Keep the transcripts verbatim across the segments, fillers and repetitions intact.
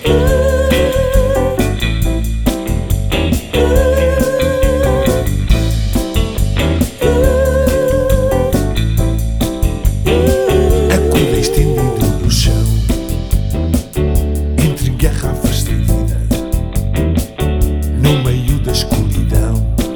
Acordei estendido no chão, entre garrafas de vida, no meio da escuridão,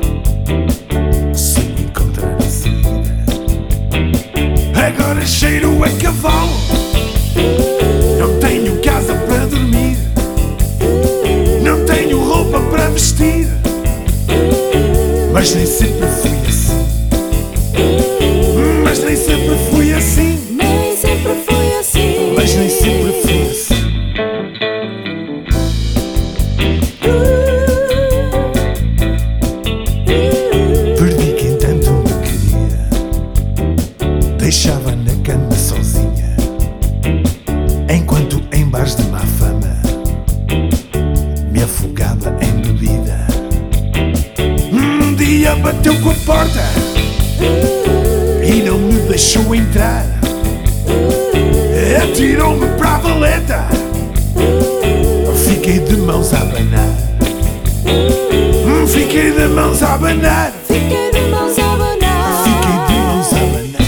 sem encontrar a saída. Agora cheiro a cavalo, não tenho casa para dormir, não tenho roupa para vestir, mas nem sempre fui assim. Mas nem sempre fui assim. Nem sempre fui assim. Mas nem sempre fui assim. Perdi quem tanto me queria, deixava na cama sozinha, enquanto em bares de má fama me afogava em bebida. Um dia bateu com a porta e não me deixou entrar, atirou-me para a valeta, fiquei de mãos a abanar. Fiquei de mãos a abanar. Fiquei de mãos a abanar. Fiquei de mãos a abanar.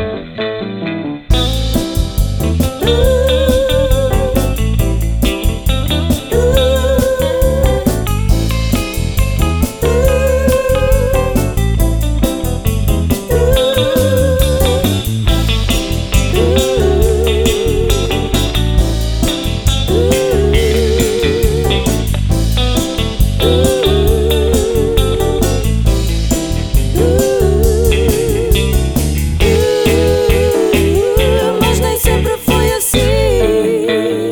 Mas nem sempre foi assim.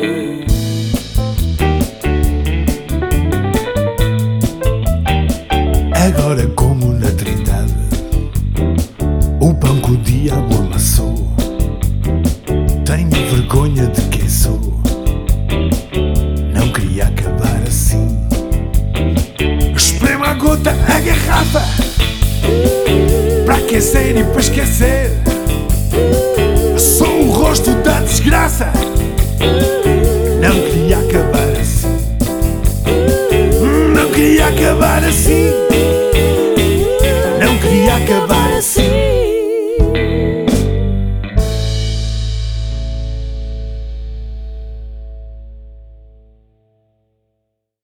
Agora como na trindade o pão que o diabo amassou, tenho vergonha de quem sou, não queria acabar assim. Espremo a gota, a garrafa, para aquecer e para esquecer. Sou o rosto da desgraça, não queria acabar assim. Não queria acabar assim.